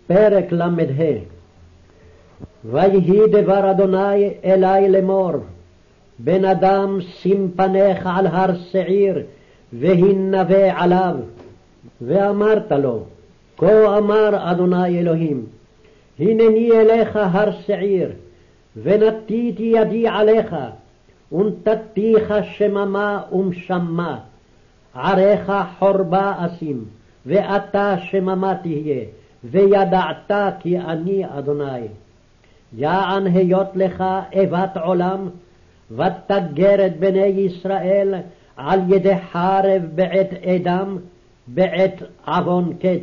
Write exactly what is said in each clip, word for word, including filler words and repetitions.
פרק למ"ה. ויהי דבר אדוני אלי לאמור, בן אדם, שים פניך על הר שעיר והנבא עליו. ואמרת לו, כה אמר אדוני אלוהים, הנני אליך הר שעיר, ונתיתי ידי עליך, ונתתיך שממה ומשמה, עריך חורבה אשים, ואתה שממה תהיה, וידעת כי אני אדוני. יען היות לך איבת עולם, ותגר את בני ישראל על ידי חרב בעת אדם, בעת עוון קץ.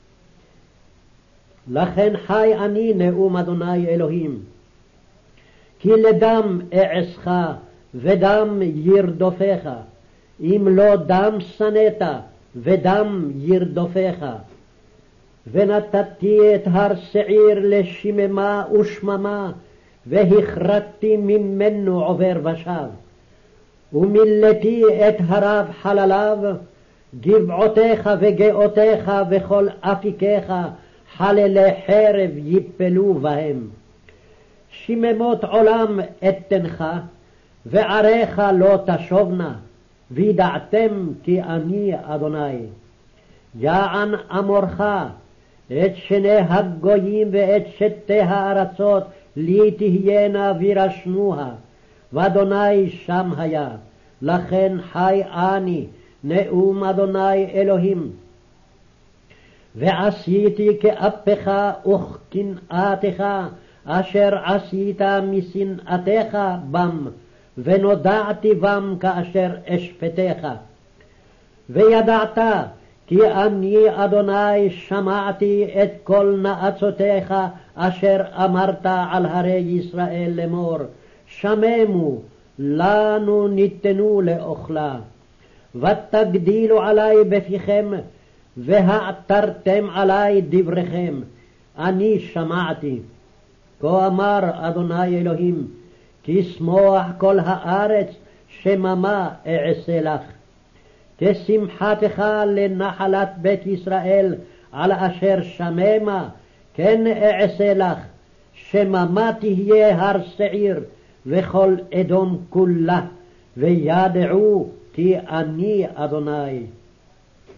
לכן חי אני נאום אדוני אלוהים, כי לדם אעשך ודם ירדופך, אם לא דם שנאת ודם ירדופך. ונתתי את הר שעיר לשממה ושממה, והכרתתי ממנו עובר ושב. ומילאתי את הרב חלליו, גבעותיך וגאותיך וכל אפיקיך חללי חרב יפלו בהם. שממות עולם אתנך, ועריך לא תשובנה, וידעתם כי אני אדוני. יען אמורך את שני הגויים ואת שתי הארצות לי תהיינה וירשנוה, ואדוני שם היה. לכן חי אני נאום אדוני אלוהים. ועשיתי כאפך וכקנאתך אשר עשית משנאתך בם, ונודעתי בם כאשר אשפטך. וידעת כי אני אדוני שמעתי את כל נאצותיך אשר אמרת על הרי ישראל לאמור, שממו לנו ניתנו לאוכלה. ותגדילו עלי בפיכם, והעתרתם עלי דבריכם, אני שמעתי. כה אמר אדוני אלוהים, כי שמוח כל הארץ שממה אעשה לך. כשמחתך לנחלת בית ישראל על אשר שממה, כן אעשה לך, שממה תהיה הר שעיר וכל אדום כולה, וידעו כי אני אדוני.